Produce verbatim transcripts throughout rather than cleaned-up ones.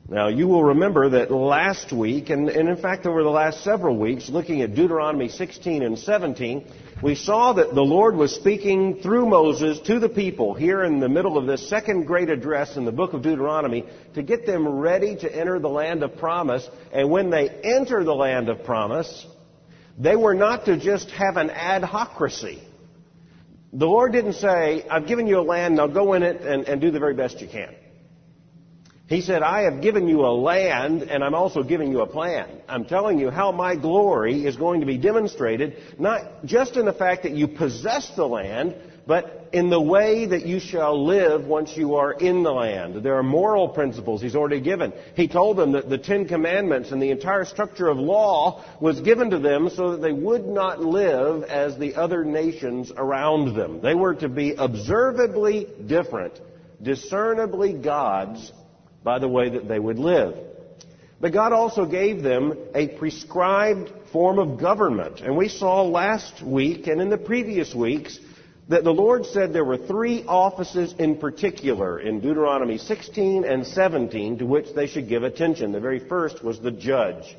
Now, you will remember that last week, and, and in fact over the last several weeks, looking at Deuteronomy sixteen and seventeen, we saw that the Lord was speaking through Moses to the people here in the middle of this second great address in the book of Deuteronomy to get them ready to enter the land of promise. And when they enter the land of promise, they were not to just have an adhocracy. The Lord didn't say, I've given you a land, now go in it and, and do the very best you can. He said, I have given you a land, and I'm also giving you a plan. I'm telling you how my glory is going to be demonstrated, not just in the fact that you possess the land, but in the way that you shall live once you are in the land. There are moral principles He's already given. He told them that the Ten Commandments and the entire structure of law was given to them so that they would not live as the other nations around them. They were to be observably different, discernibly God's, by the way that they would live. But God also gave them a prescribed form of government. And we saw last week and in the previous weeks that the Lord said there were three offices in particular in Deuteronomy sixteen and seventeen to which they should give attention. The very first was the judge.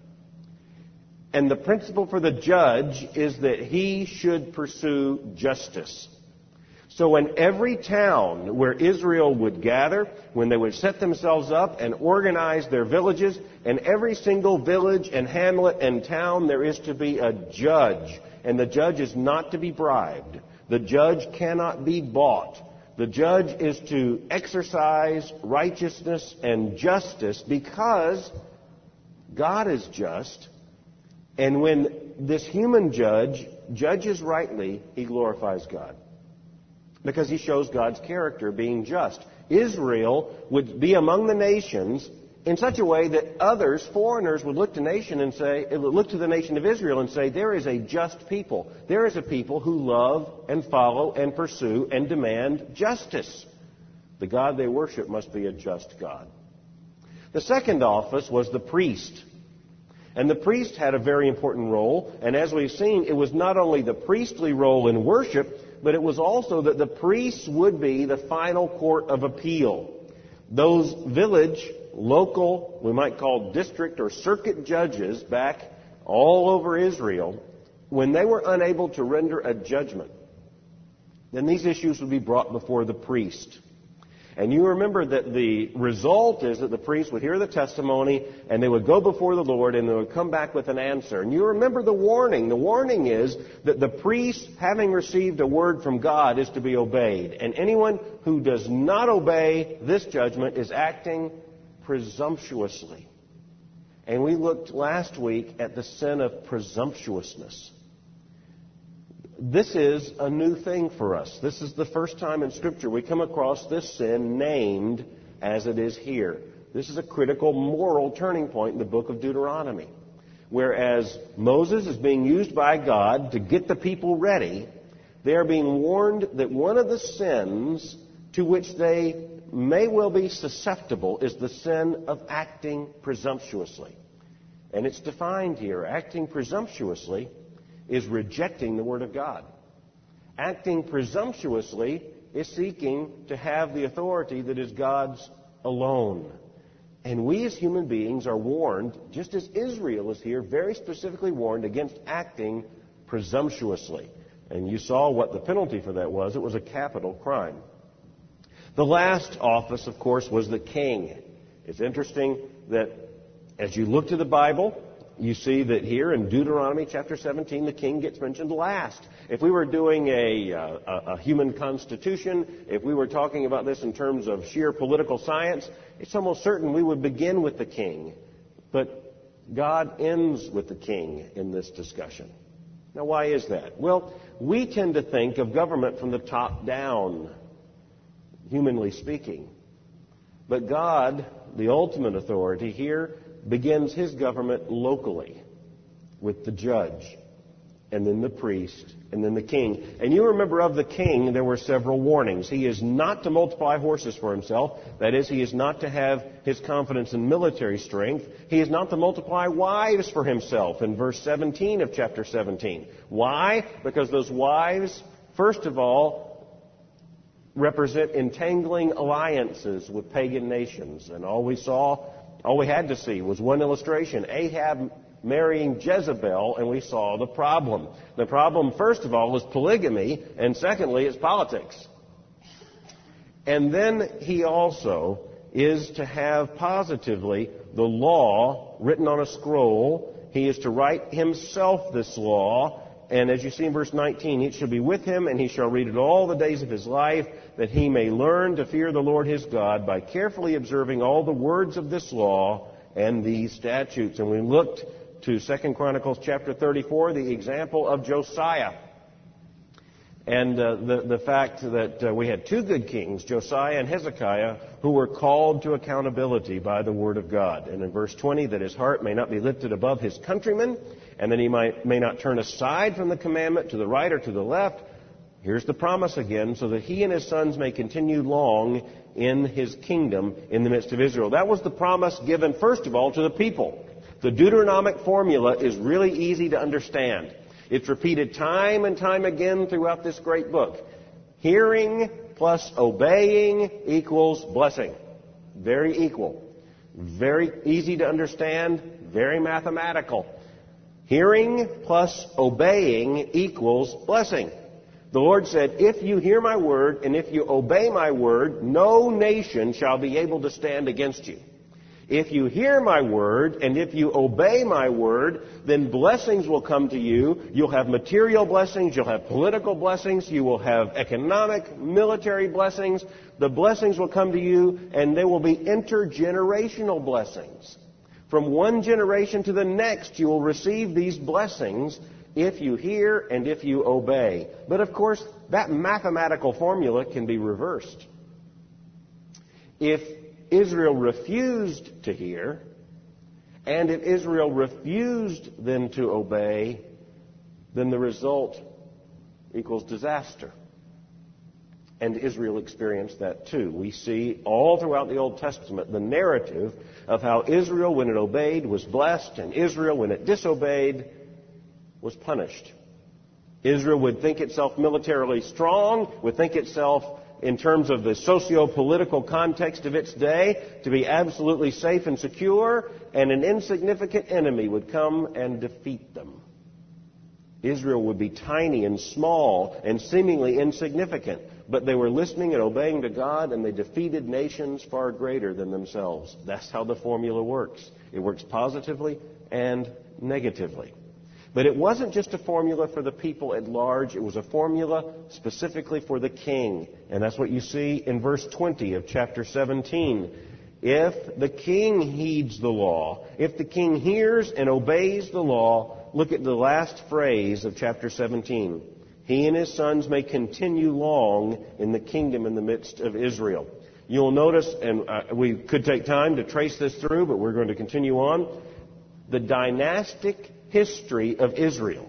And the principle for the judge is that he should pursue justice. So in every town where Israel would gather, when they would set themselves up and organize their villages, in every single village and hamlet and town there is to be a judge. And the judge is not to be bribed. The judge cannot be bought. The judge is to exercise righteousness and justice because God is just. And when this human judge judges rightly, he glorifies God. Because he shows God's character being just. Israel would be among the nations in such a way that others, foreigners, would look to nation and say, it would look to the nation of Israel and say, there is a just people. There is a people who love and follow and pursue and demand justice. The God they worship must be a just God. The second office was the priest. And the priest had a very important role. And as we've seen, it was not only the priestly role in worship, but it was also that the priests would be the final court of appeal. Those village, local, we might call district or circuit judges back all over Israel, when they were unable to render a judgment, then these issues would be brought before the priest. And you remember that the result is that the priest would hear the testimony and they would go before the Lord and they would come back with an answer. And you remember the warning. The warning is that the priest, having received a word from God, is to be obeyed. And anyone who does not obey this judgment is acting presumptuously. And we looked last week at the sin of presumptuousness. This is a new thing for us. This is the first time in Scripture we come across this sin named as it is here. This is a critical moral turning point in the book of Deuteronomy. Whereas Moses is being used by God to get the people ready, they are being warned that one of the sins to which they may well be susceptible is the sin of acting presumptuously. And it's defined here. Acting presumptuously is rejecting the Word of God. Acting presumptuously is seeking to have the authority that is God's alone. And we as human beings are warned, just as Israel is here, very specifically warned against acting presumptuously. And you saw what the penalty for that was. It was a capital crime. The last office, of course, was the king. It's interesting that as you look to the Bible, you see that here in Deuteronomy chapter seventeen, the king gets mentioned last. If we were doing a, a, a human constitution, if we were talking about this in terms of sheer political science, it's almost certain we would begin with the king. But God ends with the king in this discussion. Now, why is that? Well, we tend to think of government from the top down, humanly speaking. But God, the ultimate authority here, begins his government locally with the judge, and then the priest, and then the king. And you remember of the king, there were several warnings. He is not to multiply horses for himself. That is, he is not to have his confidence in military strength. He is not to multiply wives for himself in verse seventeen of chapter seventeen. Why? Because those wives, first of all, represent entangling alliances with pagan nations. And all we saw All we had to see was one illustration, Ahab marrying Jezebel, and we saw the problem. The problem, first of all, is polygamy, and secondly, is politics. And then he also is to have positively the law written on a scroll. He is to write himself this law. And as you see in verse nineteen, it shall be with him, and he shall read it all the days of his life, that he may learn to fear the Lord his God by carefully observing all the words of this law and these statutes. And we looked to Second Chronicles chapter thirty-four, the example of Josiah. And uh, the, the fact that uh, we had two good kings, Josiah and Hezekiah, who were called to accountability by the Word of God. And in verse twenty, that his heart may not be lifted above his countrymen, and that he might, may not turn aside from the commandment to the right or to the left. Here's the promise again, so that he and his sons may continue long in his kingdom in the midst of Israel. That was the promise given, first of all, to the people. The Deuteronomic formula is really easy to understand. It's repeated time and time again throughout this great book. Hearing plus obeying equals blessing. Very equal. Very easy to understand. Very mathematical. Hearing plus obeying equals blessing. The Lord said, if you hear my word and if you obey my word, no nation shall be able to stand against you. If you hear my word and if you obey my word, then blessings will come to you. You'll have material blessings. You'll have political blessings. You will have economic, military blessings. The blessings will come to you, and they will be intergenerational blessings. From one generation to the next, you will receive these blessings if you hear and if you obey. But of course, that mathematical formula can be reversed. If Israel refused to hear, and if Israel refused then to obey, then the result equals disaster. And Israel experienced that too. We see all throughout the Old Testament the narrative of how Israel, when it obeyed, was blessed, and Israel, when it disobeyed, was punished. Israel would think itself militarily strong, would think itself, in terms of the socio-political context of its day, to be absolutely safe and secure, and an insignificant enemy would come and defeat them. Israel would be tiny and small and seemingly insignificant, but they were listening and obeying to God, and they defeated nations far greater than themselves. That's how the formula works. It works positively and negatively. But it wasn't just a formula for the people at large. It was a formula specifically for the king. And that's what you see in verse twenty of chapter seventeen. If the king heeds the law, if the king hears and obeys the law, look at the last phrase of chapter seventeen. He and his sons may continue long in the kingdom in the midst of Israel. You'll notice, and uh, we could take time to trace this through, but we're going to continue on. The dynastic history of Israel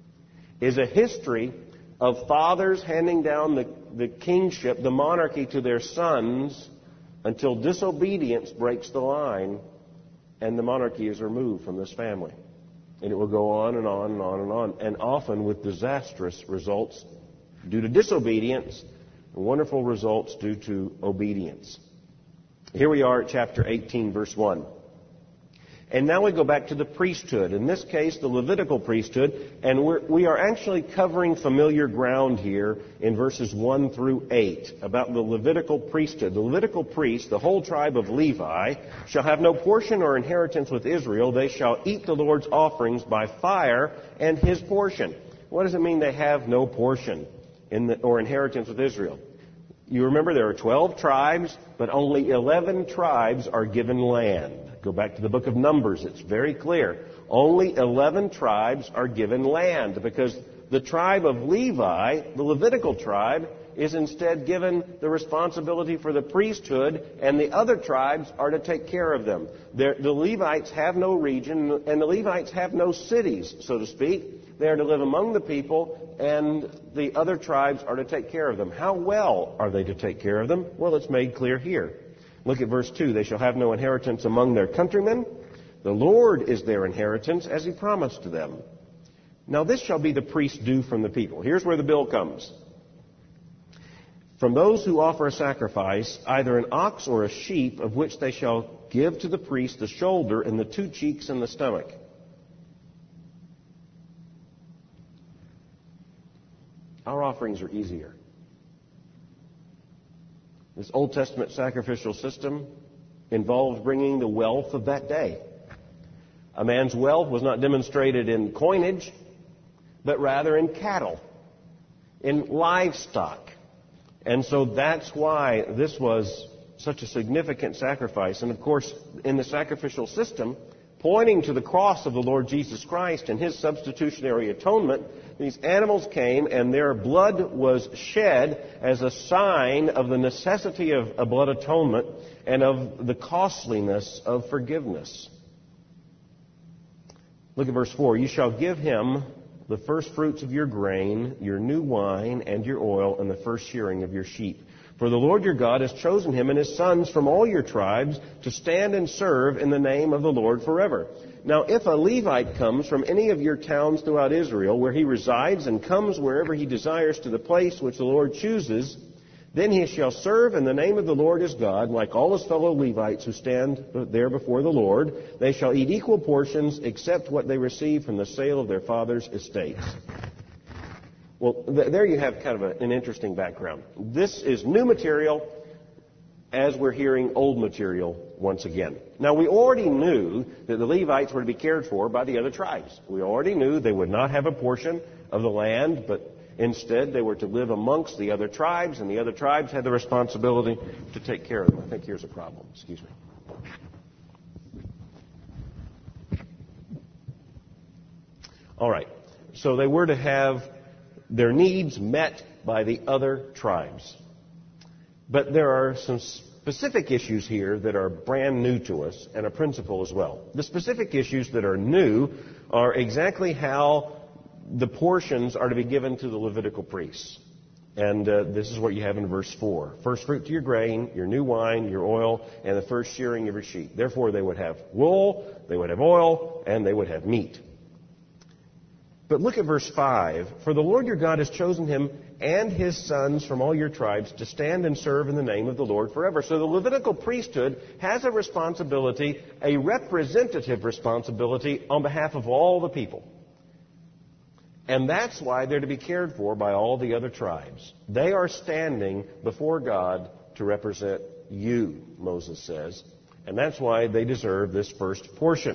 is a history of fathers handing down the, the kingship, the monarchy, to their sons until disobedience breaks the line and the monarchy is removed from this family. And it will go on and on and on and on, and often with disastrous results due to disobedience and wonderful results due to obedience. Here we are at chapter eighteen, verse one. And now we go back to the priesthood. In this case, the Levitical priesthood. And we're, we are actually covering familiar ground here in verses one through eight about the Levitical priesthood. The Levitical priests, the whole tribe of Levi, shall have no portion or inheritance with Israel. They shall eat the Lord's offerings by fire and his portion. What does it mean they have no portion in the, or inheritance with Israel? You remember there are twelve tribes, but only eleven tribes are given land. Go back to the book of Numbers. It's very clear. Only eleven tribes are given land because the tribe of Levi, the Levitical tribe, is instead given the responsibility for the priesthood, and the other tribes are to take care of them. They're, the Levites have no region, and the Levites have no cities, so to speak. They are to live among the people, and the other tribes are to take care of them. How well are they to take care of them? Well, it's made clear here. Look at verse two. They shall have no inheritance among their countrymen. The Lord is their inheritance, as he promised to them. Now this shall be the priest's due from the people. Here's where the bill comes. from those who offer a sacrifice, either an ox or a sheep, of which they shall give to the priest the shoulder and the two cheeks and the stomach. Our offerings are easier. This Old Testament sacrificial system involved bringing the wealth of that day. A man's wealth was not demonstrated in coinage, but rather in cattle, in livestock. And so that's why this was such a significant sacrifice. And of course, in the sacrificial system, pointing to the cross of the Lord Jesus Christ and His substitutionary atonement, these animals came and their blood was shed as a sign of the necessity of a blood atonement and of the costliness of forgiveness. Look at verse four. You shall give him the first fruits of your grain, your new wine, and your oil, and the first shearing of your sheep. For the Lord your God has chosen him and his sons from all your tribes to stand and serve in the name of the Lord forever. Now, if a Levite comes from any of your towns throughout Israel, where he resides, and comes wherever he desires to the place which the Lord chooses, then he shall serve in the name of the Lord his God, like all his fellow Levites who stand there before the Lord. They shall eat equal portions, except what they receive from the sale of their father's estates. Well, th- there you have kind of a, an interesting background. This is new material as we're hearing old material once again. Now, we already knew that the Levites were to be cared for by the other tribes. We already knew they would not have a portion of the land, but instead, they were to live amongst the other tribes, and the other tribes had the responsibility to take care of them. I think here's a problem. Excuse me. All right. So they were to have their needs met by the other tribes. But there are some specific issues here that are brand new to us, and a principle as well. The specific issues that are new are exactly how the portions are to be given to the Levitical priests. And uh, this is what you have in verse four. First fruit to your grain, your new wine, your oil, and the first shearing of your sheep. Therefore they would have wool, they would have oil, and they would have meat. But look at verse five. For the Lord your God has chosen him and his sons from all your tribes to stand and serve in the name of the Lord forever. So the Levitical priesthood has a responsibility, a representative responsibility on behalf of all the people. And that's why they're to be cared for by all the other tribes. They are standing before God to represent you, Moses says. And that's why they deserve this first portion.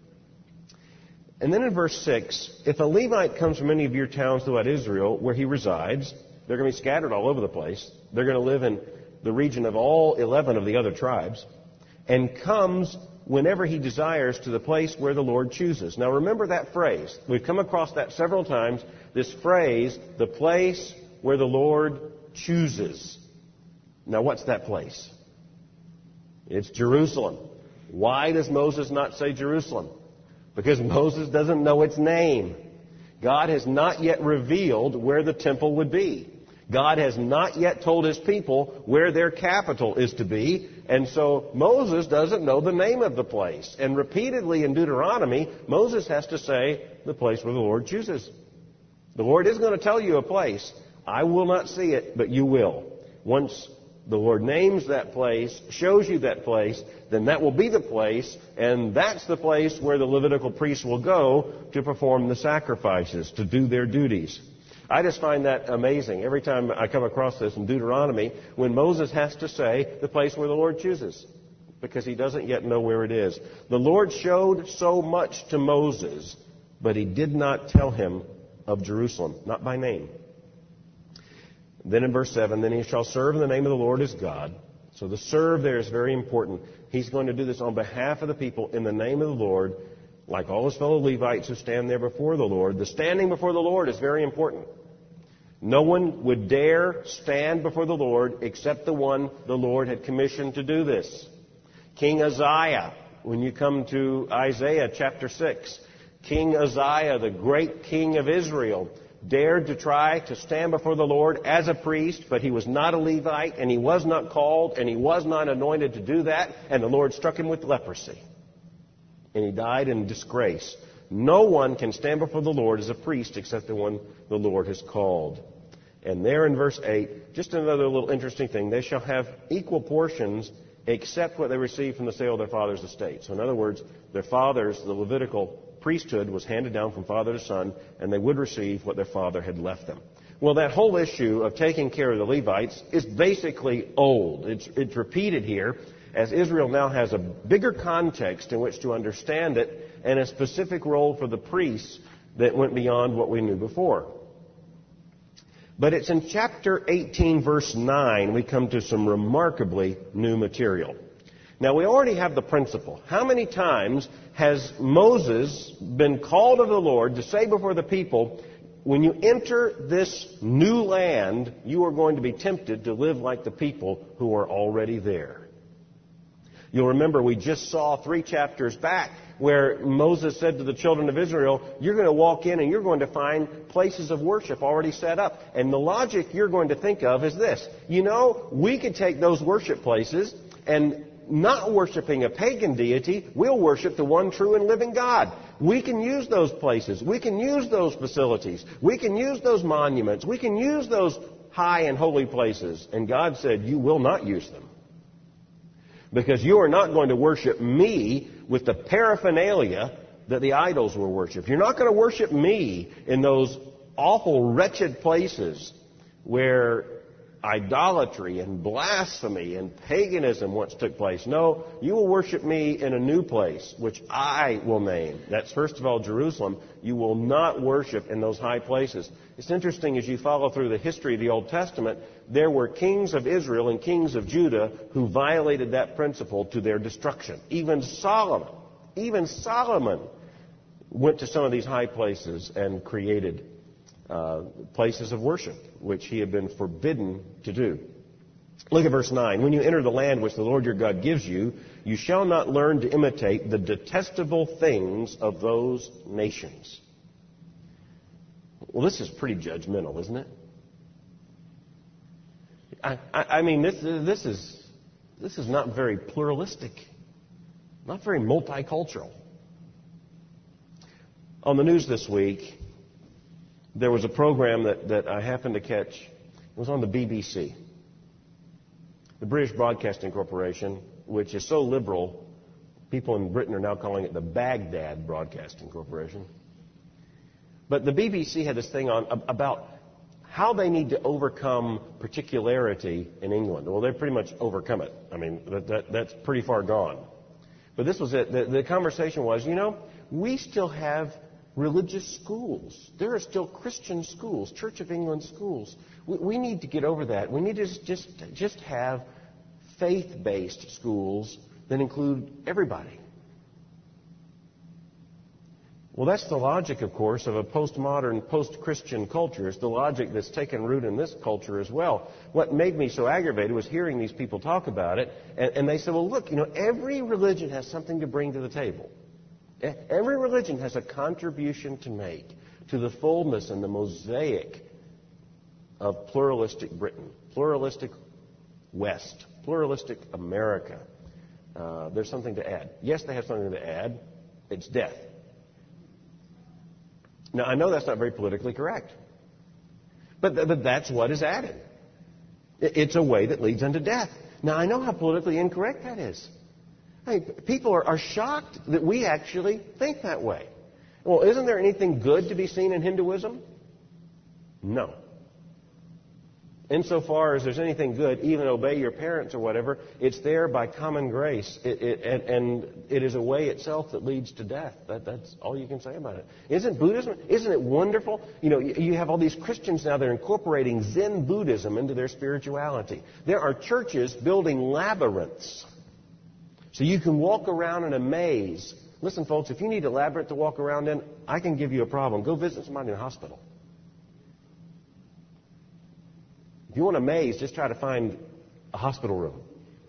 And then in verse six, if a Levite comes from any of your towns throughout Israel where he resides, they're going to be scattered all over the place. They're going to live in the region of all eleven of the other tribes, and comes whenever he desires to the place where the Lord chooses. Now remember that phrase. We've come across that several times. This phrase, the place where the Lord chooses. Now what's that place? It's Jerusalem. Why does Moses not say Jerusalem? Because Moses doesn't know its name. God has not yet revealed where the temple would be. God has not yet told his people where their capital is to be. And so Moses doesn't know the name of the place. And repeatedly in Deuteronomy, Moses has to say the place where the Lord chooses. The Lord is going to tell you a place. I will not see it, but you will. Once the Lord names that place, shows you that place, then that will be the place, and that's the place where the Levitical priests will go to perform the sacrifices, to do their duties. I just find that amazing. Every time I come across this in Deuteronomy, when Moses has to say the place where the Lord chooses, because he doesn't yet know where it is. The Lord showed so much to Moses, but he did not tell him of Jerusalem, not by name. Then in verse seven, then he shall serve in the name of the Lord his God. So the serve there is very important. He's going to do this on behalf of the people in the name of the Lord, like all his fellow Levites who stand there before the Lord. The standing before the Lord is very important. No one would dare stand before the Lord except the one the Lord had commissioned to do this. King Uzziah, when you come to Isaiah chapter six, King Uzziah, the great king of Israel, dared to try to stand before the Lord as a priest, but he was not a Levite, and he was not called, and he was not anointed to do that, and the Lord struck him with leprosy. And he died in disgrace. No one can stand before the Lord as a priest except the one the Lord has called. And there in verse eight, just another little interesting thing, they shall have equal portions except what they received from the sale of their father's estate. So in other words, their fathers, the Levitical priesthood was handed down from father to son, and they would receive what their father had left them. Well, that whole issue of taking care of the Levites is basically old. It's, it's repeated here, as Israel now has a bigger context in which to understand it, and a specific role for the priests that went beyond what we knew before. But it's in chapter eighteen, verse nine, we come to some remarkably new material. Now, we already have the principle. How many times has Moses been called of the Lord to say before the people, when you enter this new land, you are going to be tempted to live like the people who are already there? You'll remember we just saw three chapters back where Moses said to the children of Israel, you're going to walk in and you're going to find places of worship already set up. And the logic you're going to think of is this. You know, we could take those worship places and not worshiping a pagan deity, we'll worship the one true and living God. We can use those places. We can use those facilities. We can use those monuments. We can use those high and holy places. And God said, you will not use them. Because you are not going to worship me with the paraphernalia that the idols were worshipped. You're not going to worship me in those awful, wretched places where idolatry and blasphemy and paganism once took place. No, you will worship me in a new place, which I will name. That's first of all Jerusalem. You will not worship in those high places. It's interesting as you follow through the history of the Old Testament, there were kings of Israel and kings of Judah who violated that principle to their destruction. Even Solomon, even Solomon went to some of these high places and created uh, places of worship, which he had been forbidden to do. Look at verse nine. When you enter the land which the Lord your God gives you, you shall not learn to imitate the detestable things of those nations. Well, this is pretty judgmental, isn't it? I, I, I mean, this, this is this is not very pluralistic, not very multicultural. On the news this week, there was a program that, that I happened to catch. It was on the B B C, the British Broadcasting Corporation, which is so liberal, people in Britain are now calling it the Baghdad Broadcasting Corporation. But the B B C had this thing on about how they need to overcome particularity in England. Well, they've pretty much overcome it. I mean, that, that, that's pretty far gone. But this was it. The, the conversation was, you know, we still have religious schools. There are still Christian schools, Church of England schools. We, we need to get over that. We need to just, just have faith-based schools that include everybody. Well, that's the logic, of course, of a postmodern, post-Christian culture. It's the logic that's taken root in this culture as well. What made me so aggravated was hearing these people talk about it, and, and they said, well, look, you know, every religion has something to bring to the table. Every religion has a contribution to make to the fullness and the mosaic of pluralistic Britain, pluralistic West, pluralistic America. Uh, there's something to add. Yes, they have something to add. It's death. Now, I know that's not very politically correct, but, th- but that's what is added. It's a way that leads unto death. Now, I know how politically incorrect that is. I mean, people are, are shocked that we actually think that way. Well, isn't there anything good to be seen in Hinduism? No. Insofar as there's anything good, even obey your parents or whatever, it's there by common grace. It, it, and, and it is a way itself that leads to death. That, that's all you can say about it. Isn't Buddhism, isn't it wonderful? You know, you, you have all these Christians now that are incorporating Zen Buddhism into their spirituality. There are churches building labyrinths. So you can walk around in a maze. Listen, folks, if you need a labyrinth to walk around in, I can give you a problem. Go visit somebody in a hospital. If you want a maze, just try to find a hospital room.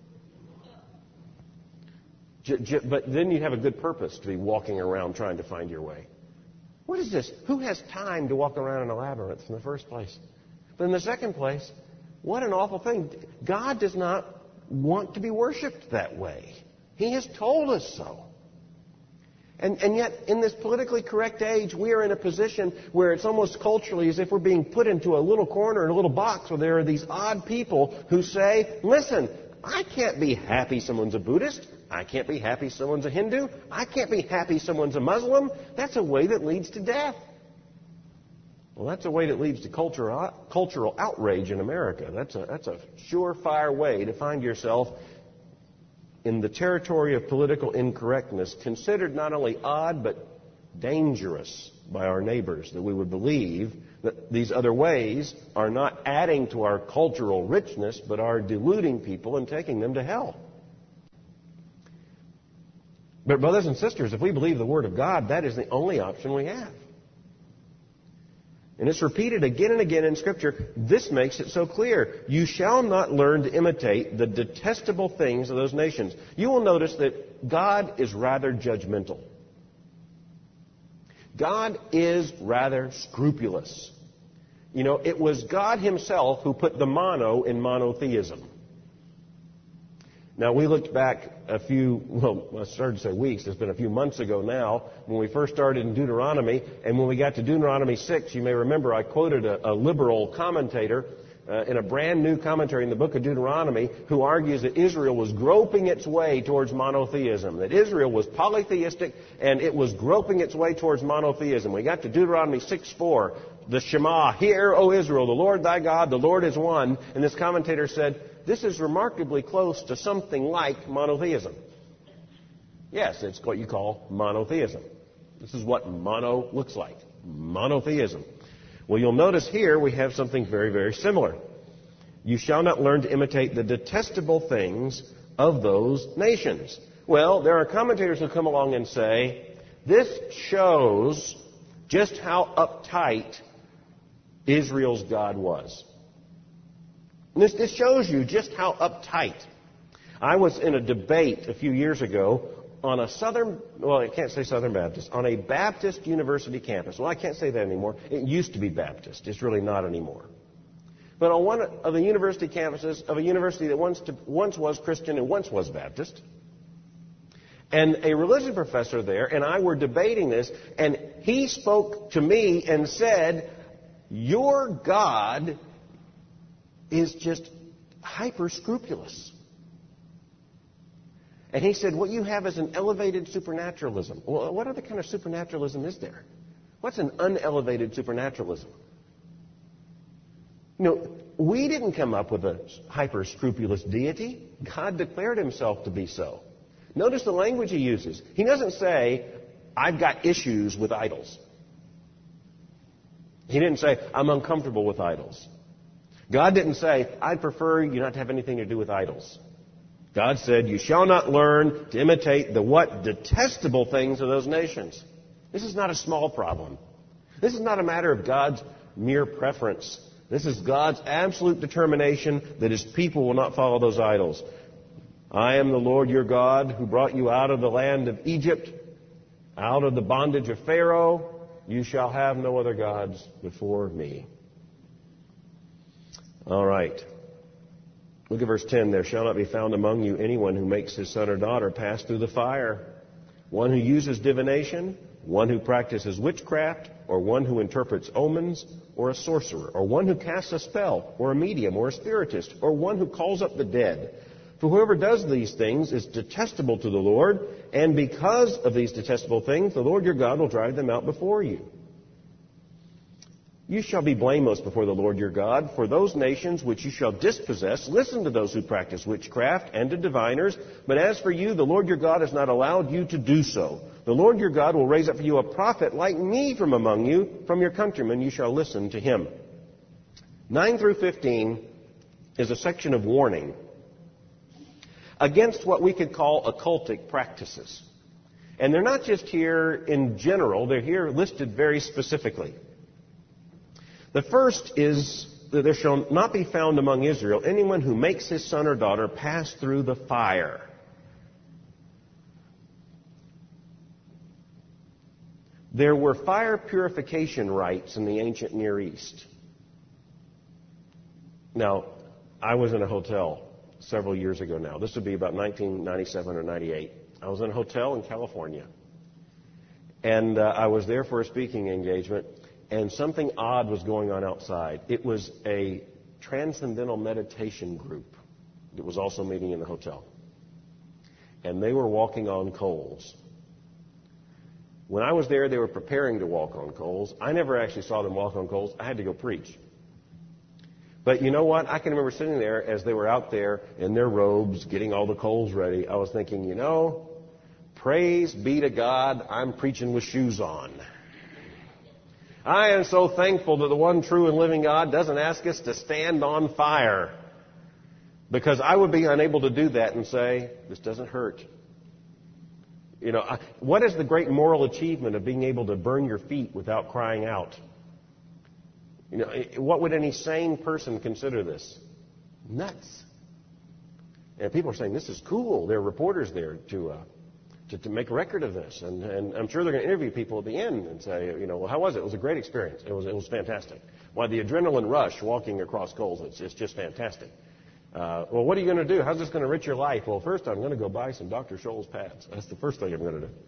J- j- but then you have a good purpose to be walking around trying to find your way. What is this? Who has time to walk around in a labyrinth in the first place? But in the second place, what an awful thing. God does not want to be worshipped that way. He has told us so. And, and yet, in this politically correct age, we are in a position where it's almost culturally as if we're being put into a little corner, in a little box, where there are these odd people who say, listen, I can't be happy someone's a Buddhist. I can't be happy someone's a Hindu. I can't be happy someone's a Muslim. That's a way that leads to death. Well, that's a way that leads to cultural, cultural outrage in America. That's a, that's a surefire way to find yourself in the territory of political incorrectness, considered not only odd but dangerous by our neighbors, that we would believe that these other ways are not adding to our cultural richness, but are deluding people and taking them to hell. But brothers and sisters, if we believe the Word of God, that is the only option we have. And it's repeated again and again in Scripture. This makes it so clear. You shall not learn to imitate the detestable things of those nations. You will notice that God is rather judgmental. God is rather scrupulous. You know, it was God Himself who put the mono in monotheism. Now, we looked back a few, well, I started to say weeks. It's been a few months ago now when we first started in Deuteronomy. And when we got to Deuteronomy six, you may remember I quoted a, a liberal commentator uh, in a brand new commentary in the book of Deuteronomy who argues that Israel was groping its way towards monotheism, that Israel was polytheistic and it was groping its way towards monotheism. We got to Deuteronomy six four, the Shema, hear, O Israel, the Lord thy God, the Lord is one. And this commentator said, this is remarkably close to something like monotheism. Yes, it's what you call monotheism. This is what mono looks like. Monotheism. Well, you'll notice here we have something very, very similar. You shall not learn to imitate the detestable things of those nations. Well, there are commentators who come along and say, this shows just how uptight Israel's God was. This, this shows you just how uptight. I was in a debate a few years ago on a Southern, well, I can't say Southern Baptist, on a Baptist university campus. Well, I can't say that anymore. It used to be Baptist. It's really not anymore. But on one of the university campuses of a university that once, to, once was Christian and once was Baptist, and a religion professor there and I were debating this, and he spoke to me and said, your God is just hyper scrupulous. And he said, what you have is an elevated supernaturalism. Well, what other kind of supernaturalism is there? What's an unelevated supernaturalism? You know, we didn't come up with a hyper scrupulous deity. God declared Himself to be so. Notice the language He uses. He doesn't say, I've got issues with idols. He didn't say, I'm uncomfortable with idols. God didn't say, I'd prefer you not to have anything to do with idols. God said, you shall not learn to imitate the what? Detestable things of those nations. This is not a small problem. This is not a matter of God's mere preference. This is God's absolute determination that His people will not follow those idols. I am the Lord your God who brought you out of the land of Egypt, out of the bondage of Pharaoh. You shall have no other gods before me. All right. Look at verse ten. There shall not be found among you anyone who makes his son or daughter pass through the fire, one who uses divination, one who practices witchcraft, or one who interprets omens, or a sorcerer, or one who casts a spell, or a medium, or a spiritist, or one who calls up the dead. For whoever does these things is detestable to the Lord, and because of these detestable things, the Lord your God will drive them out before you. You shall be blameless before the Lord your God, for those nations which you shall dispossess, listen to those who practice witchcraft and to diviners. But as for you, the Lord your God has not allowed you to do so. The Lord your God will raise up for you a prophet like me from among you, from your countrymen. You shall listen to him. nine through fifteen is a section of warning against what we could call occultic practices. And they're not just here in general, they're here listed very specifically. The first is that there shall not be found among Israel anyone who makes his son or daughter pass through the fire. There were fire purification rites in the ancient Near East. Now, I was in a hotel several years ago now. This would be about nineteen ninety-seven or ninety-eight. I was in a hotel in California. And uh, I was there for a speaking engagement, and something odd was going on outside. It was a transcendental meditation group that was also meeting in the hotel. And they were walking on coals. When I was there, they were preparing to walk on coals. I never actually saw them walk on coals. I had to go preach. But you know what? I can remember sitting there as they were out there in their robes, getting all the coals ready. I was thinking, you know, praise be to God, I'm preaching with shoes on. I am so thankful that the one true and living God doesn't ask us to stand on fire. Because I would be unable to do that and say, this doesn't hurt. You know, I, what is the great moral achievement of being able to burn your feet without crying out? You know, what would any sane person consider this? Nuts. And people are saying, this is cool. There are reporters there to, uh, to, to make a record of this. And, and I'm sure they're going to interview people at the end and say, you know, well, how was it? It was a great experience. It was, it was fantastic. Why, the adrenaline rush walking across coals, it's, it's just fantastic. Uh, well, what are you going to do? How's this going to enrich your life? Well, first I'm going to go buy some Doctor Scholl's pads. That's the first thing I'm going to do.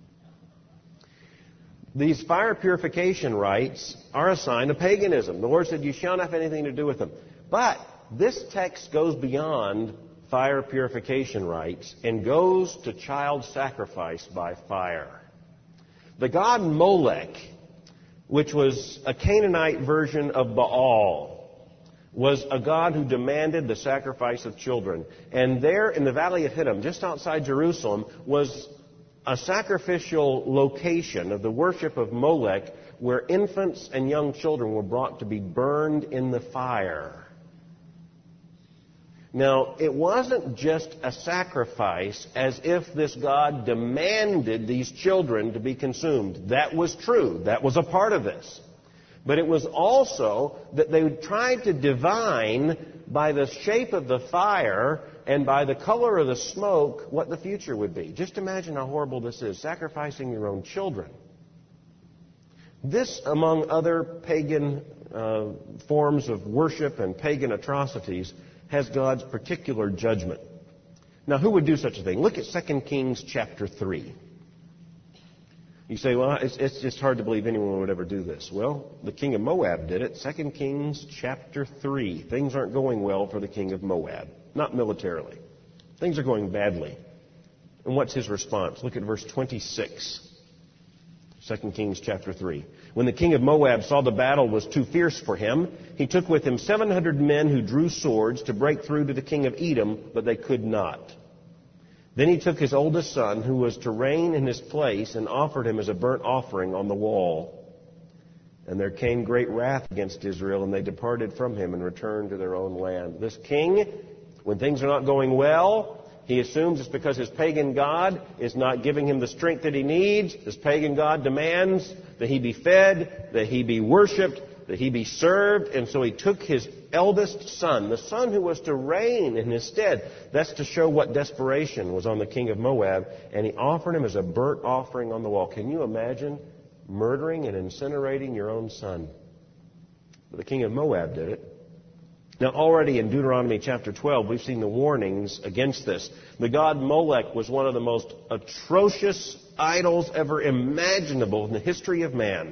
These fire purification rites are a sign of paganism. The Lord said, you shall not have anything to do with them. But this text goes beyond fire purification rites and goes to child sacrifice by fire. The god Molech, which was a Canaanite version of Baal, was a god who demanded the sacrifice of children. And there in the valley of Hinnom, just outside Jerusalem, was a sacrificial location of the worship of Molech where infants and young children were brought to be burned in the fire. Now, it wasn't just a sacrifice as if this god demanded these children to be consumed. That was true. That was a part of this. But it was also that they tried to divine by the shape of the fire and by the color of the smoke what the future would be. Just imagine how horrible this is, sacrificing your own children. This, among other pagan uh, forms of worship and pagan atrocities, has God's particular judgment. Now, who would do such a thing? Look at Second Kings chapter three. You say, well, it's, it's just hard to believe anyone would ever do this. Well, the king of Moab did it. Second Kings chapter three. Things aren't going well for the king of Moab. Not militarily. Things are going badly. And what's his response? Look at verse twenty-six. Second Kings chapter three. When the king of Moab saw the battle was too fierce for him, he took with him seven hundred men who drew swords to break through to the king of Edom, but they could not. Then he took his oldest son, who was to reign in his place, and offered him as a burnt offering on the wall. And there came great wrath against Israel, and they departed from him and returned to their own land. This king, when things are not going well, he assumes it's because his pagan god is not giving him the strength that he needs. This pagan god demands that he be fed, that he be worshipped, that he be served. And so he took his eldest son, the son who was to reign in his stead. That's to show what desperation was on the king of Moab. And he offered him as a burnt offering on the wall. Can you imagine murdering and incinerating your own son? But the king of Moab did it. Now, already in Deuteronomy chapter twelve, we've seen the warnings against this. The god Molech was one of the most atrocious idols ever imaginable in the history of man.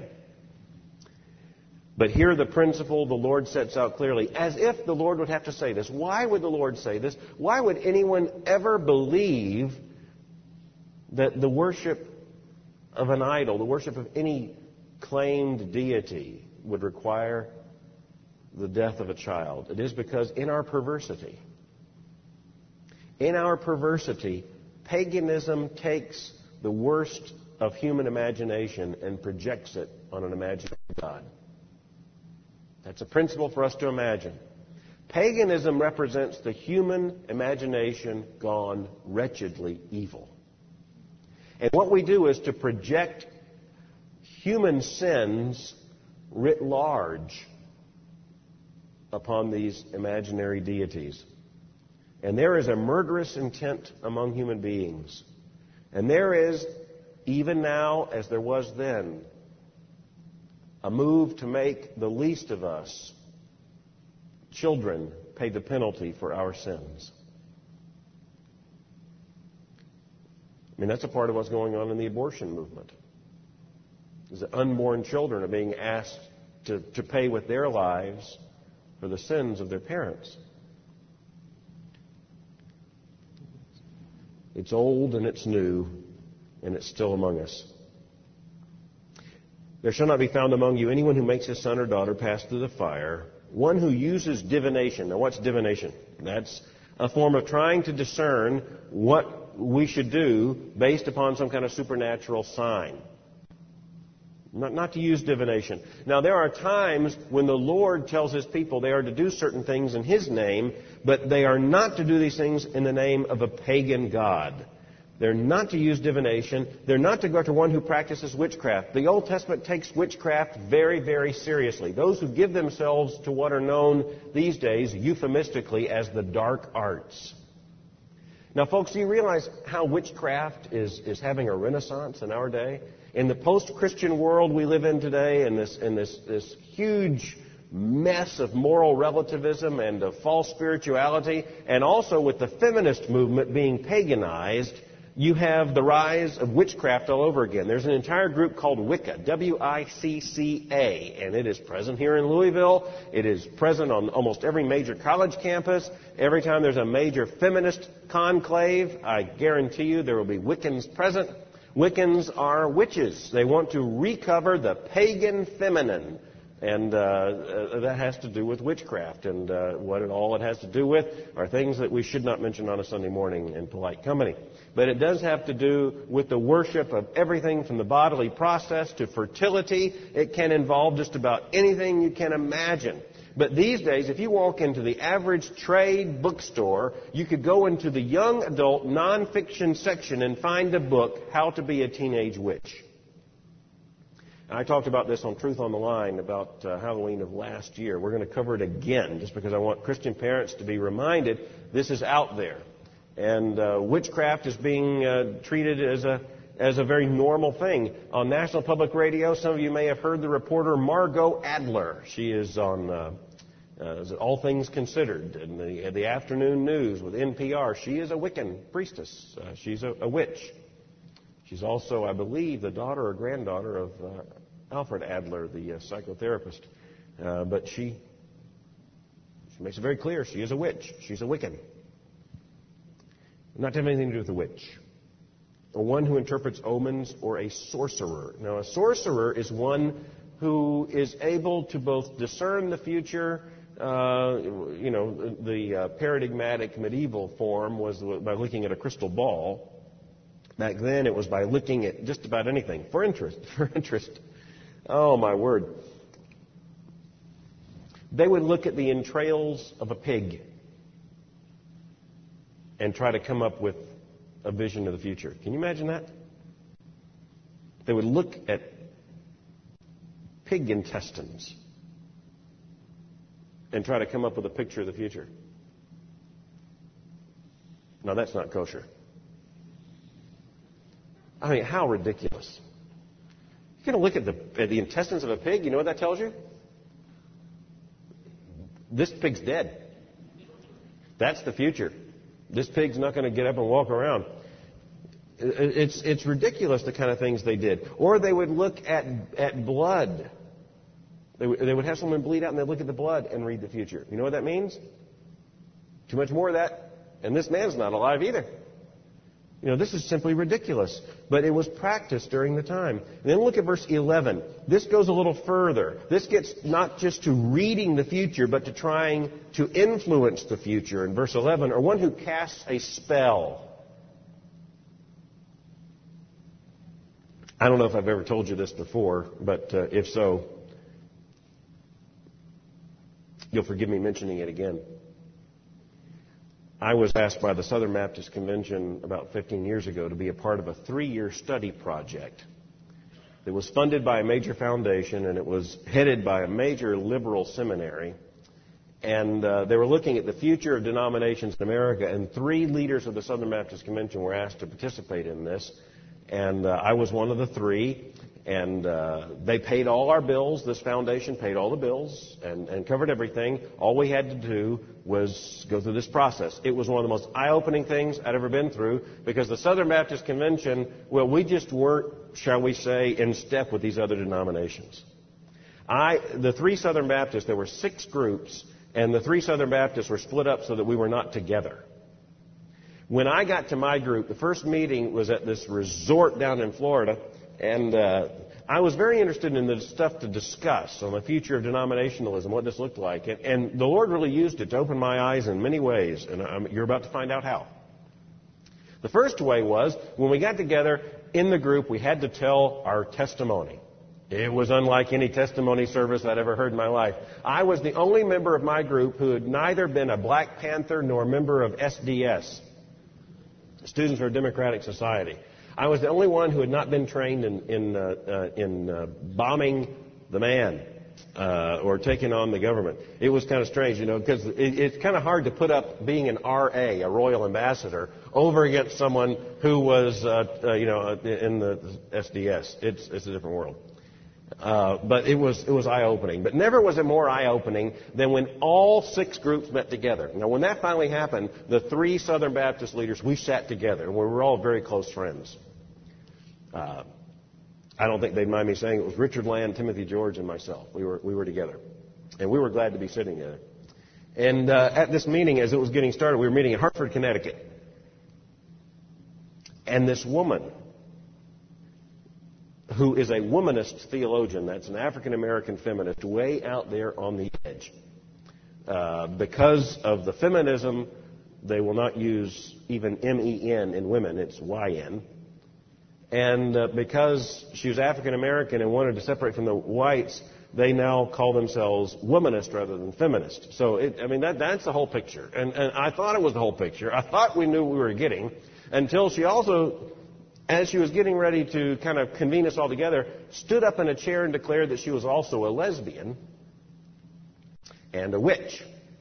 But here the principle the Lord sets out clearly, as if the Lord would have to say this. Why would the Lord say this? Why would anyone ever believe that the worship of an idol, the worship of any claimed deity, would require the death of a child? It is because in our perversity, in our perversity, paganism takes the worst of human imagination and projects it on an imaginary God. That's a principle for us to imagine. Paganism represents the human imagination gone wretchedly evil. And what we do is to project human sins writ large upon these imaginary deities. And there is a murderous intent among human beings. And there is, even now as there was then, a move to make the least of us, children, pay the penalty for our sins. I mean, that's a part of what's going on in the abortion movement. The unborn children are being asked to, to pay with their lives for the sins of their parents. It's old and it's new, and it's still among us. There shall not be found among you anyone who makes his son or daughter pass through the fire, one who uses divination. Now, what's divination? That's a form of trying to discern what we should do based upon some kind of supernatural sign. Not, not to use divination. Now, there are times when the Lord tells His people they are to do certain things in His name, but they are not to do these things in the name of a pagan god. They're not to use divination. They're not to go to one who practices witchcraft. The Old Testament takes witchcraft very, very seriously. Those who give themselves to what are known these days euphemistically as the dark arts. Now, folks, do you realize how witchcraft is, is having a renaissance in our day? In the post-Christian world we live in today, in this, in this, this huge mess of moral relativism and of false spirituality, and also with the feminist movement being paganized, you have the rise of witchcraft all over again. There's an entire group called Wicca, W I C C A, and it is present here in Louisville. It is present on almost every major college campus. Every time there's a major feminist conclave, I guarantee you there will be Wiccans present. Wiccans are witches. They want to recover the pagan feminine. And uh, uh, that has to do with witchcraft. And uh, what it, all it has to do with are things that we should not mention on a Sunday morning in polite company. But it does have to do with the worship of everything from the bodily process to fertility. It can involve just about anything you can imagine. But these days, if you walk into the average trade bookstore, you could go into the young adult nonfiction section and find a book, How to Be a Teenage Witch. I talked about this on Truth on the Line about uh, Halloween of last year. We're going to cover it again just because I want Christian parents to be reminded this is out there. And uh, witchcraft is being uh, treated as a as a very normal thing. On National Public Radio, some of you may have heard the reporter Margot Adler. She is on uh, uh, is it All Things Considered in the, the afternoon news with N P R. She is a Wiccan priestess. Uh, she's a, a witch. She's also, I believe, the daughter or granddaughter of uh, Alfred Adler, the uh, psychotherapist. Uh, but she, she makes it very clear she is a witch. She's a Wiccan. Not to have anything to do with a witch. Or one who interprets omens, or a sorcerer. Now, a sorcerer is one who is able to both discern the future. Uh, you know, the uh, paradigmatic medieval form was by looking at a crystal ball. Back then, it was by looking at just about anything for interest. For interest. Oh, my word. They would look at the entrails of a pig and try to come up with a vision of the future. Can you imagine that? They would look at pig intestines and try to come up with a picture of the future. Now, that's not kosher. I mean, how ridiculous. You're going to look at the, at the intestines of a pig, you know what that tells you? This pig's dead. That's the future. This pig's not going to get up and walk around. It's, it's ridiculous the kind of things they did. Or they would look at, at blood. They would, they would have someone bleed out and they'd look at the blood and read the future. You know what that means? Too much more of that, and this man's not alive either. You know, this is simply ridiculous. But it was practiced during the time. And then look at verse eleven. This goes a little further. This gets not just to reading the future, but to trying to influence the future. In verse eleven, or one who casts a spell. I don't know if I've ever told you this before, but uh, if so, you'll forgive me mentioning it again. I was asked by the Southern Baptist Convention about fifteen years ago to be a part of a three-year study project that was funded by a major foundation, and it was headed by a major liberal seminary. And uh, they were looking at the future of denominations in America, and three leaders of the Southern Baptist Convention were asked to participate in this. And uh, I was one of the three. And uh, they paid all our bills. This foundation paid all the bills and, and covered everything. All we had to do was go through this process. It was one of the most eye-opening things I'd ever been through, because the Southern Baptist Convention, well, we just weren't, shall we say, in step with these other denominations. I, the three Southern Baptists, there were six groups, and the three Southern Baptists were split up so that we were not together. When I got to my group, the first meeting was at this resort down in Florida, and uh, I was very interested in the stuff to discuss on the future of denominationalism, what this looked like. And, and the Lord really used it to open my eyes in many ways, and I'm, you're about to find out how. The first way was, when we got together in the group, we had to tell our testimony. It was unlike any testimony service I'd ever heard in my life. I was the only member of my group who had neither been a Black Panther nor a member of S D S, Students for a Democratic Society. I was the only one who had not been trained in in, uh, uh, in uh, bombing the man uh, or taking on the government. It was kind of strange, you know, because it, it's kind of hard to put up being an R A, a Royal Ambassador, over against someone who was, uh, uh, you know, in the S D S. It's it's a different world. Uh, but it was it was eye-opening. But never was it more eye-opening than when all six groups met together. Now, when that finally happened, the three Southern Baptist leaders, we sat together, and we were all very close friends. Uh, I don't think they'd mind me saying it was Richard Land, Timothy George, and myself. We were we were together, and we were glad to be sitting together. And uh, at this meeting, as it was getting started, we were meeting in Hartford, Connecticut, and this woman, who is a womanist theologian, that's an African-American feminist, way out there on the edge. Uh, because of the feminism, they will not use even M E N in women, it's Y N. And uh, because she was African-American and wanted to separate from the whites, they now call themselves womanist rather than feminist. So, it, I mean, that, that's the whole picture. And, and I thought it was the whole picture. I thought we knew what we were getting, until she also, as she was getting ready to kind of convene us all together, stood up in a chair and declared that she was also a lesbian and a witch.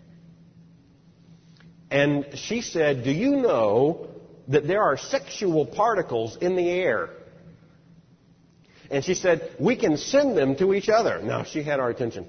And she said, "Do you know that there are sexual particles in the air?" And she said, "We can send them to each other." Now, she had our attention.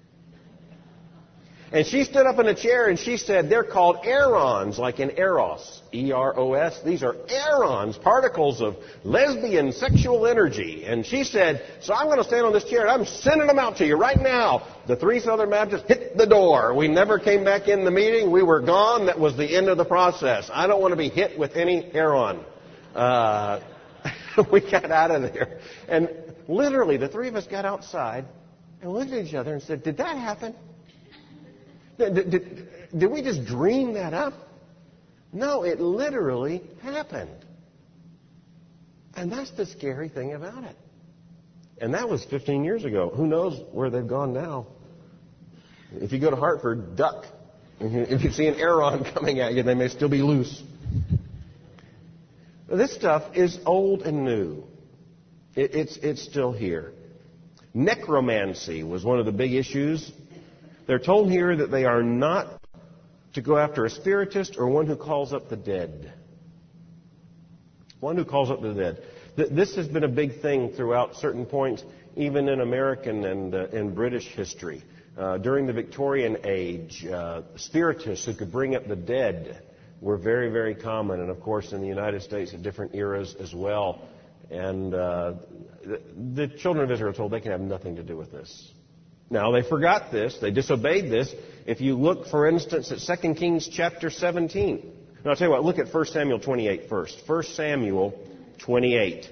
And she stood up in a chair and she said, "They're called aerons, like in eros, E R O S. These are aerons, particles of lesbian sexual energy." And she said, "So I'm going to stand on this chair and I'm sending them out to you right now." The three Southern Baptists hit the door. We never came back in the meeting. We were gone. That was the end of the process. I don't want to be hit with any aeron. Uh, we got out of there. And literally, the three of us got outside and looked at each other and said, "Did that happen? Did, did, did we just dream that up?" No, it literally happened. And that's the scary thing about it. And that was fifteen years ago. Who knows where they've gone now? If you go to Hartford, duck. If you see an aeron coming at you, they may still be loose. This stuff is old and new. It, it's, it's still here. Necromancy was one of the big issues. They're told here that they are not to go after a spiritist or one who calls up the dead. One who calls up the dead. This has been a big thing throughout certain points, even in American and uh, in British history. Uh, during the Victorian age, uh, spiritists who could bring up the dead were very, very common. And, of course, in the United States at different eras as well. And uh, the, the children of Israel are told they can have nothing to do with this. Now, they forgot this. They disobeyed this. If you look, for instance, at Second Kings chapter seventeen. Now, I'll tell you what, look at First Samuel twenty-eight first. First Samuel twenty-eight.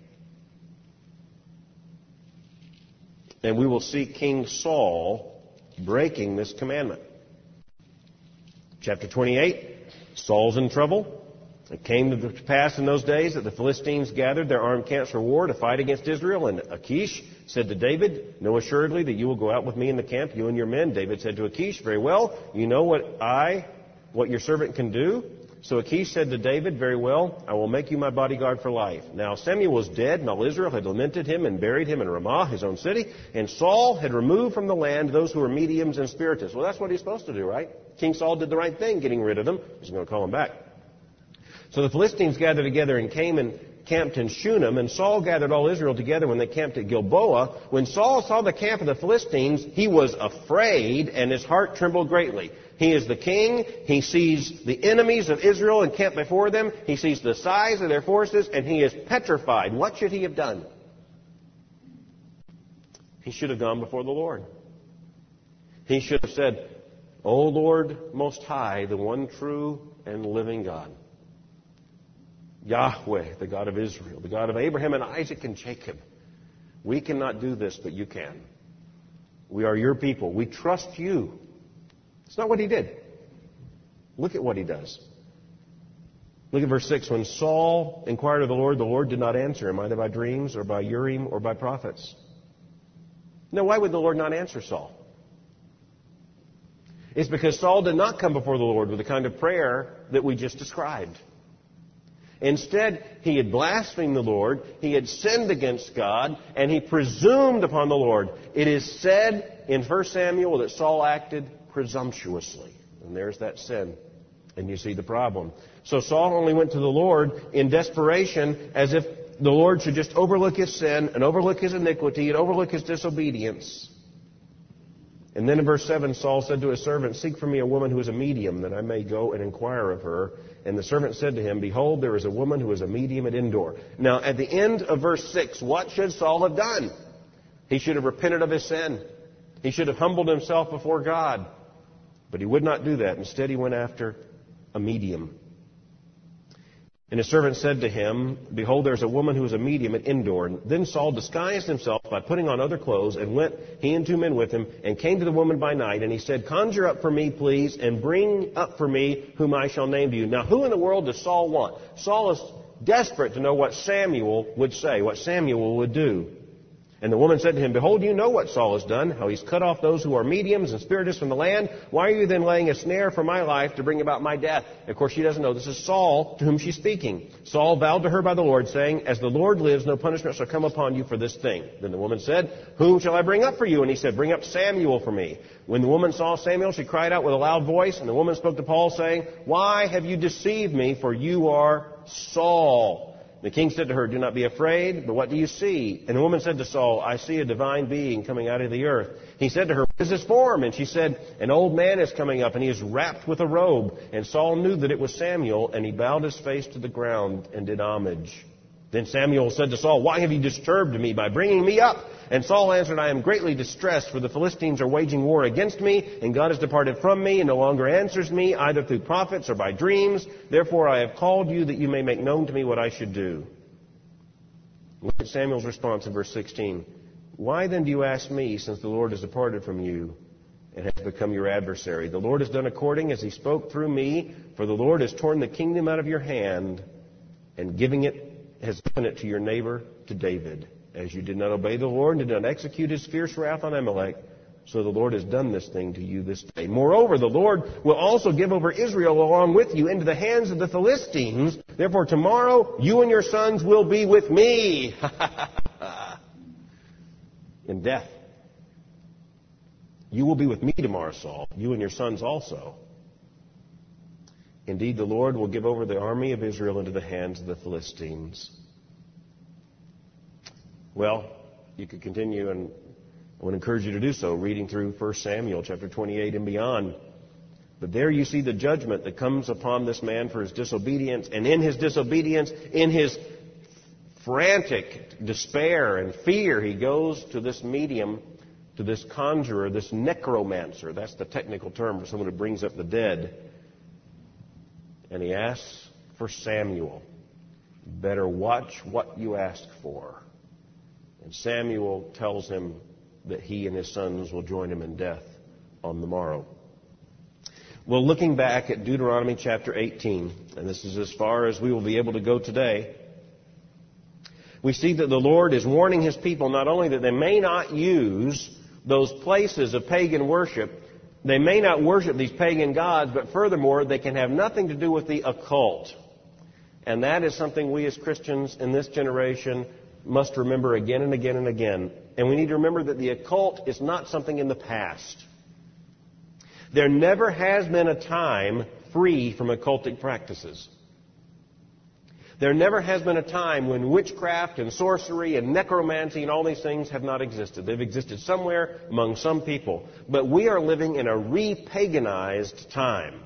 And we will see King Saul breaking this commandment. Chapter twenty-eight, Saul's in trouble. It came to pass in those days that the Philistines gathered their armed camps for war to fight against Israel. And Achish said to David, "Know assuredly that you will go out with me in the camp, you and your men." David said to Achish, "Very well, you know what I, what your servant can do." So Achish said to David, "Very well, I will make you my bodyguard for life." Now Samuel was dead, and all Israel had lamented him and buried him in Ramah, his own city. And Saul had removed from the land those who were mediums and spiritists. Well, that's what he's supposed to do, right? King Saul did the right thing, getting rid of them. He's going to call them back. So the Philistines gathered together and came and camped in Shunem, and Saul gathered all Israel together when they camped at Gilboa. When Saul saw the camp of the Philistines, he was afraid, and his heart trembled greatly. He is the king. He sees the enemies of Israel encamped before them. He sees the size of their forces, and he is petrified. What should he have done? He should have gone before the Lord. He should have said, O Lord Most High, the one true and living God, Yahweh, the God of Israel, the God of Abraham and Isaac and Jacob, we cannot do this, but you can. We are your people. We trust you. It's not what he did. Look at what he does. Look at verse six. When Saul inquired of the Lord, the Lord did not answer him, either by dreams or by Urim or by prophets. Now, why would the Lord not answer Saul? It's because Saul did not come before the Lord with the kind of prayer that we just described. Instead, he had blasphemed the Lord, he had sinned against God, and he presumed upon the Lord. It is said in First Samuel that Saul acted presumptuously. And there's that sin. And you see the problem. So Saul only went to the Lord in desperation, as if the Lord should just overlook his sin and overlook his iniquity and overlook his disobedience. And then in verse seven, Saul said to his servant, Seek for me a woman who is a medium, that I may go and inquire of her. And the servant said to him, Behold, there is a woman who is a medium at Endor. Now, at the end of verse six, what should Saul have done? He should have repented of his sin. He should have humbled himself before God. But he would not do that. Instead, he went after a medium. And his servant said to him, Behold, there is a woman who is a medium at Endor. And then Saul disguised himself by putting on other clothes, and went, he and two men with him, and came to the woman by night. And he said, Conjure up for me, please, and bring up for me whom I shall name to you. Now, who in the world does Saul want? Saul is desperate to know what Samuel would say, what Samuel would do. And the woman said to him, Behold, you know what Saul has done, how he's cut off those who are mediums and spiritists from the land. Why are you then laying a snare for my life to bring about my death? Of course, she doesn't know this is Saul to whom she's speaking. Saul vowed to her by the Lord, saying, As the Lord lives, no punishment shall come upon you for this thing. Then the woman said, Whom shall I bring up for you? And he said, Bring up Samuel for me. When the woman saw Samuel, she cried out with a loud voice. And the woman spoke to Paul, saying, Why have you deceived me? For you are Saul. The king said to her, Do not be afraid, but what do you see? And the woman said to Saul, I see a divine being coming out of the earth. He said to her, What is his form? And she said, An old man is coming up, and he is wrapped with a robe. And Saul knew that it was Samuel, and he bowed his face to the ground and did homage. Then Samuel said to Saul, Why have you disturbed me by bringing me up? And Saul answered, I am greatly distressed, for the Philistines are waging war against me, and God has departed from me, and no longer answers me, either through prophets or by dreams. Therefore I have called you, that you may make known to me what I should do. Look at Samuel's response in verse sixteen. Why then do you ask me, since the Lord has departed from you, and has become your adversary? The Lord has done according as he spoke through me, for the Lord has torn the kingdom out of your hand, and giving it has given it to your neighbor, to David. As you did not obey the Lord and did not execute his fierce wrath on Amalek, so the Lord has done this thing to you this day. Moreover, the Lord will also give over Israel along with you into the hands of the Philistines. Therefore, tomorrow you and your sons will be with me in death. You will be with me tomorrow, Saul, you and your sons also. Indeed, the Lord will give over the army of Israel into the hands of the Philistines. Well, you could continue, and I would encourage you to do so, reading through First Samuel chapter twenty-eight and beyond. But there you see the judgment that comes upon this man for his disobedience. And in his disobedience, in his frantic despair and fear, he goes to this medium, to this conjurer, this necromancer. That's the technical term for someone who brings up the dead. And he asks for Samuel. Better watch what you ask for. And Samuel tells him that he and his sons will join him in death on the morrow. Well, looking back at Deuteronomy chapter eighteen, and this is as far as we will be able to go today, we see that the Lord is warning his people not only that they may not use those places of pagan worship, they may not worship these pagan gods, but furthermore, they can have nothing to do with the occult. And that is something we as Christians in this generation must remember again and again and again. And we need to remember that the occult is not something in the past. There never has been a time free from occultic practices. There never has been a time when witchcraft and sorcery and necromancy and all these things have not existed. They've existed somewhere among some people. But we are living in a re-paganized time.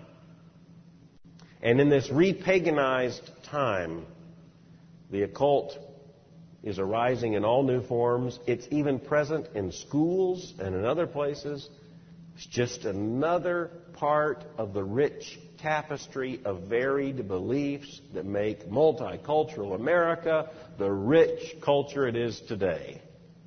And in this re-paganized time, the occult is arising in all new forms. It's even present in schools and in other places. It's just another part of the rich tapestry of varied beliefs that make multicultural America the rich culture it is today.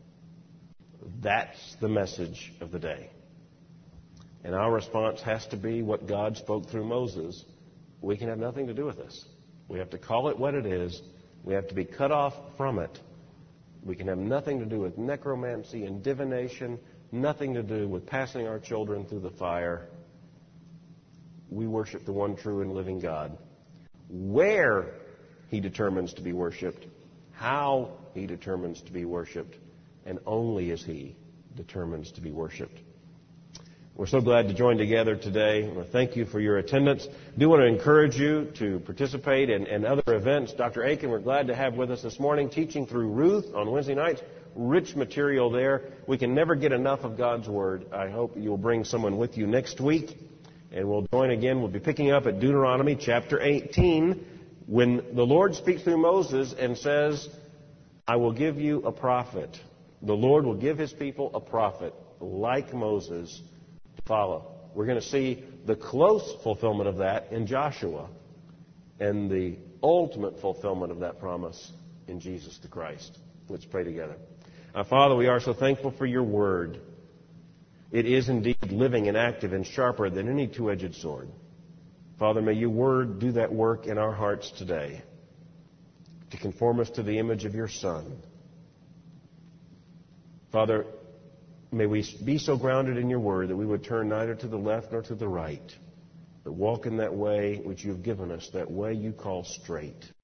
That's the message of the day. And our response has to be what God spoke through Moses. We can have nothing to do with this. We have to call it what it is. We have to be cut off from it. We can have nothing to do with necromancy and divination, nothing to do with passing our children through the fire. We worship the one true and living God. Where He determines to be worshipped, how He determines to be worshipped, and only as He determines to be worshipped. We're so glad to join together today. I want to thank you for your attendance. I do want to encourage you to participate in, in other events. Doctor Aiken, we're glad to have with us this morning, teaching through Ruth on Wednesday nights. Rich material there. We can never get enough of God's Word. I hope you'll bring someone with you next week. And we'll join again. We'll be picking up at Deuteronomy chapter eighteen when the Lord speaks through Moses and says, I will give you a prophet. The Lord will give His people a prophet like Moses to follow. We're going to see the close fulfillment of that in Joshua and the ultimate fulfillment of that promise in Jesus the Christ. Let's pray together. Our Father, we are so thankful for your word. It is indeed living and active and sharper than any two-edged sword. Father, may your word do that work in our hearts today to conform us to the image of your Son. Father, may we be so grounded in your word that we would turn neither to the left nor to the right, but walk in that way which you have given us, that way you call straight.